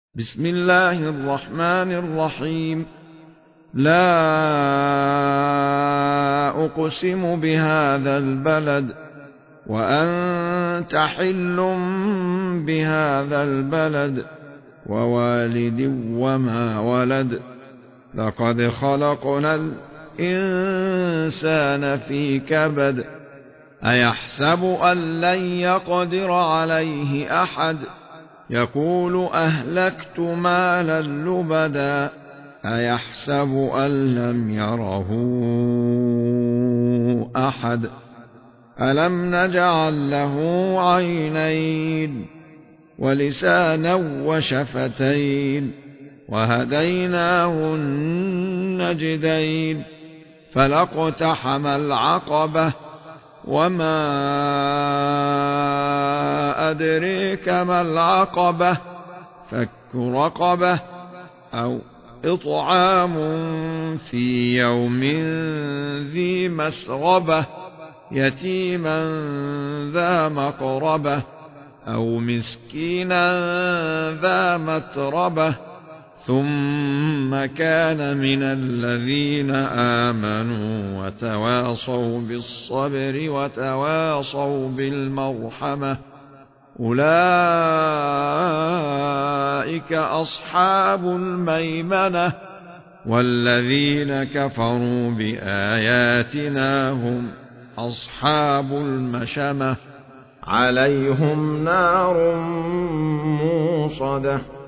بسم الله الرحمن الرحيم. لا أقسم بهذا البلد وأنت حل بهذا البلد ووالد وما ولد. لقد خلقنا الإنسان في كبد. أيحسب أن لن يقدر عليه أحد. يقول أهلكت مالا لبدا. أيحسب أن لم يره أحد. ألم نجعل له عينين ولسانا وشفتين وهديناه النجدين. فلاقتحم العقبة وما أدريك ما العقبة. فك رقبة أو إطعام في يوم ذي مسغبة يتيما ذا مقربة أو مسكينا ذا متربة ثم كان من الذين آمنوا وتواصوا بالصبر وتواصوا بالمرحمة. أولئك أصحاب الميمنة. والذين كفروا بآياتنا هم أصحاب المشأمة. عليهم نار موصدة.